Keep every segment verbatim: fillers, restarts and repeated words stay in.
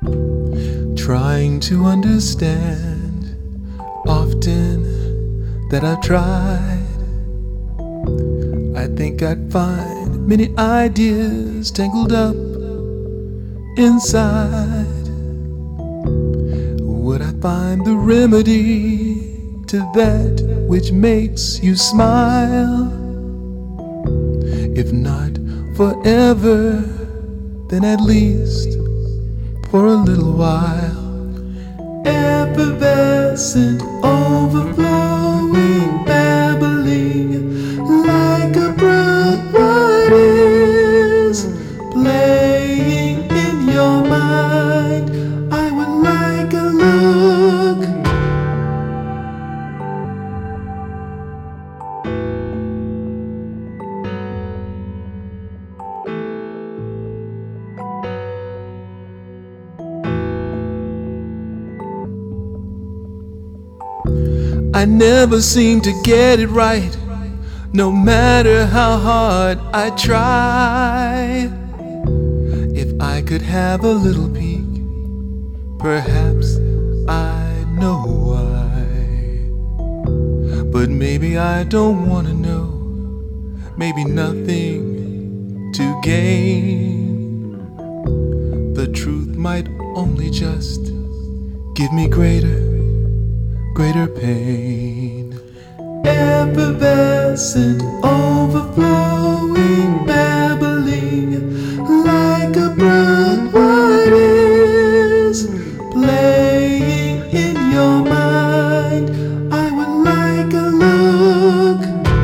trying to understand. Often that I've tried, I think I'd find many ideas tangled up inside. Would I find the remedy to that which makes you smile? If not forever, then at least for a little while. Effervescent, overflowing, babbling like a brook. What is playing in your mind? I would like a look. I never seem to get it right, no matter how hard I try. If I could have a little peek, perhaps I'd know why. But maybe I don't want to know, maybe nothing to gain. The truth might only just give me greater greater pain. Effervescent, overflowing, babbling like a brook. What is playing in your mind? I would like a look.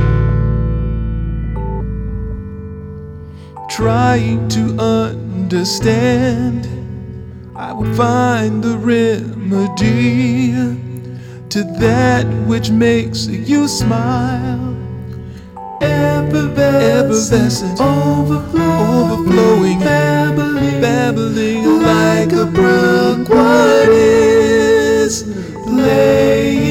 Trying to understand, I would find the remedy to that which makes you smile. Effervescent, overflowing, overflowing, babbling, babbling like a brook. What is playing